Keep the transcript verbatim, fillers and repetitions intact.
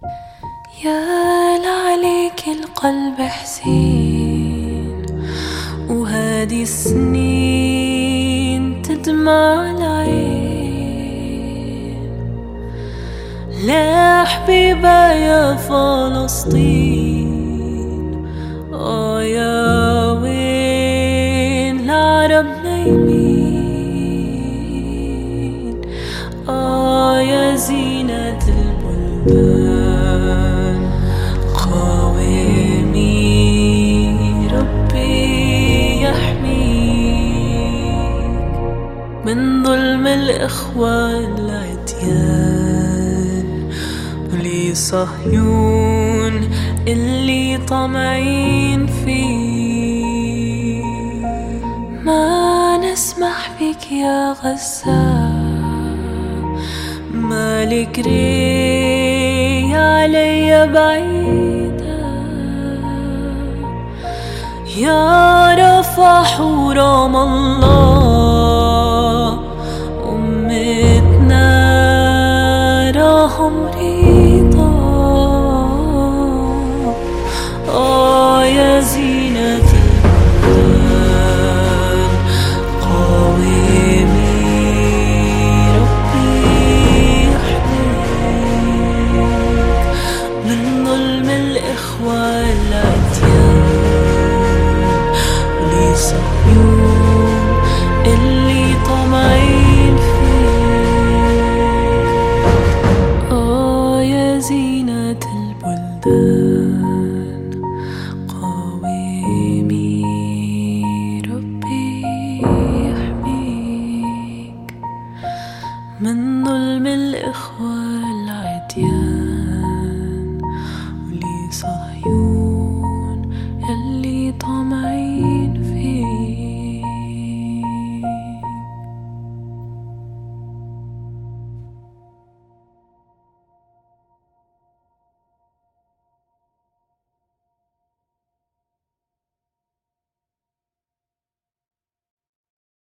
يا لعليك القلب حزين، وهادي السنين تدمع العين. لا حبيبة يا فلسطين، آه يا وين العرب نايمين. آه يا زينة البلدان، قاومي ربي يحميك من ظلم الإخوان العتيان، ولصهيون اللي طمعين فيه. ما نسمح بك يا غزة، مالك ري علي بعيدة. يا رفح ورام الله، أمتنا راهم رضا. آه يا زينة البلدان، قاومي ربي يحميك من ظلم الإخوان العتيان، ولصهيون اللي طمعين فيك. آه يا زينة البلدان، قاومي ربي يحميك من ظلم الإخوان.